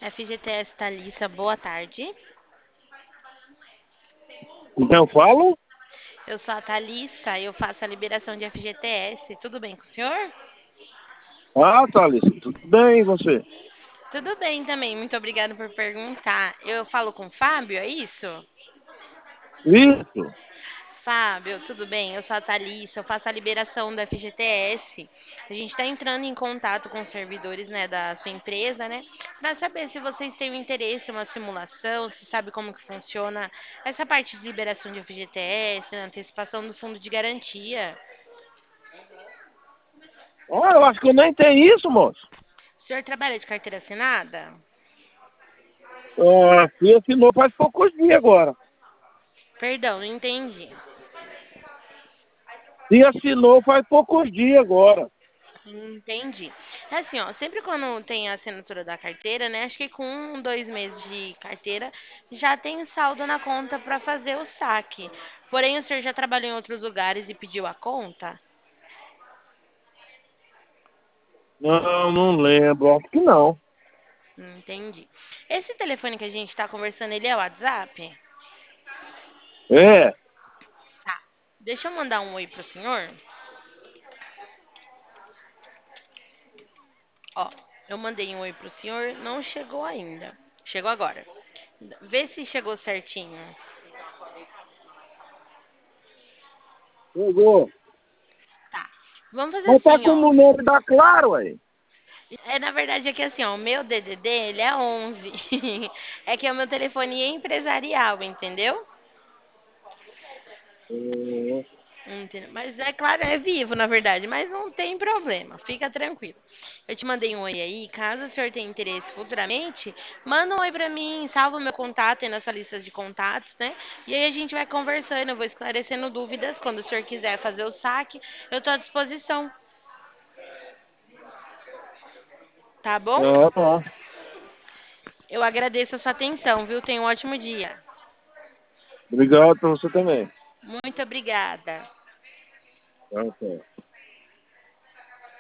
FGTS Thalissa, boa tarde. Então eu falo? Eu sou a Thalissa, eu faço a liberação de FGTS. Tudo bem com o senhor? Ah, Thalissa, tudo bem e você? Tudo bem também, muito obrigada por perguntar. Eu falo com o Fábio, é isso? Isso? Fábio, tudo bem? Eu sou a Thalissa, eu faço a liberação da FGTS. A gente está entrando em contato com os servidores, né, da sua empresa, né, para saber se vocês têm um interesse em uma simulação, se sabe como que funciona essa parte de liberação de FGTS, né, antecipação do fundo de garantia. Ah, eu acho que eu nem tenho isso, moço. O senhor trabalha de carteira assinada? Ah, se assinou faz poucos dias agora. Perdão, não entendi. Se assinou faz poucos dias agora. Entendi. É assim, ó, sempre quando tem a assinatura da carteira, né? Acho que com 2 meses de carteira já tem saldo na conta para fazer o saque. Porém, o senhor já trabalhou em outros lugares e pediu a conta? Não, não lembro. Acho que não. Entendi. Esse telefone que a gente está conversando, ele é o WhatsApp? É. Tá. Deixa eu mandar um oi pro senhor. Ó, eu mandei um oi pro senhor, não chegou ainda. Chegou agora. Vê se chegou certinho. Chegou. Tá. Vamos fazer Mas tá assim, com ó. o número da Claro, aí. Na verdade é que assim, ó, o meu DDD, ele é 11. É que é o meu telefone empresarial, entendeu? Entendeu? Mas é claro, é vivo, na verdade, mas não tem problema, fica tranquilo. Eu te mandei um oi aí, caso o senhor tenha interesse futuramente, manda um oi pra mim, salva o meu contato aí nessa lista de contatos, né? E aí a gente vai conversando, eu vou esclarecendo dúvidas, quando o senhor quiser fazer o saque, eu tô à disposição, tá bom? Ah, tá. Eu agradeço a sua atenção, viu? Tenha um ótimo dia. Obrigado pra você também. Muito obrigada. Ah, tá.